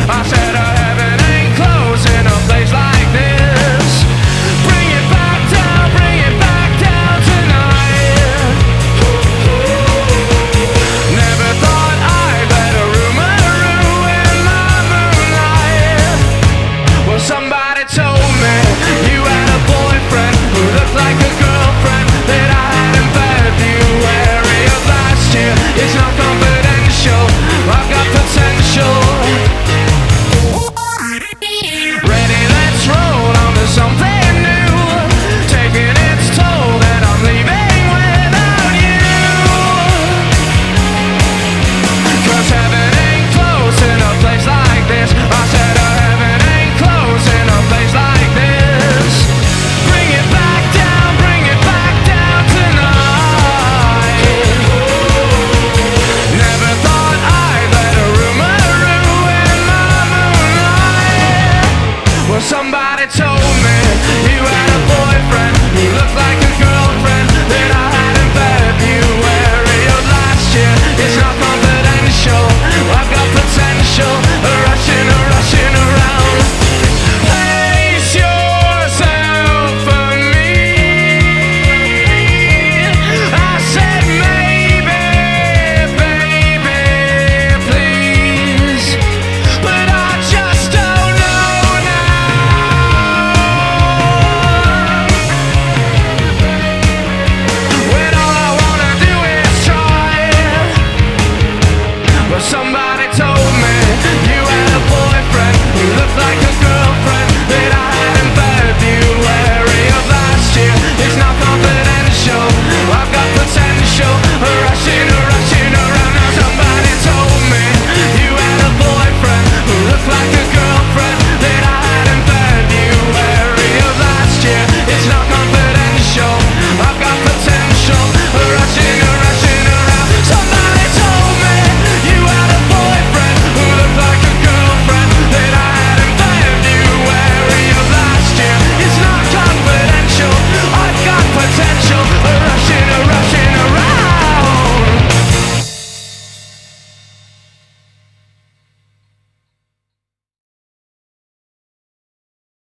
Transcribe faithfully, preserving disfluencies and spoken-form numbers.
I said our heaven ain't close in a place like this. Bring it back down, bring it back down tonight. Never thought I'd let a rumor ruin my moonlight. Well, somebody told me you had a boyfriend who looked like a girlfriend that I had in February of last year. It's not confidential, I've got potential.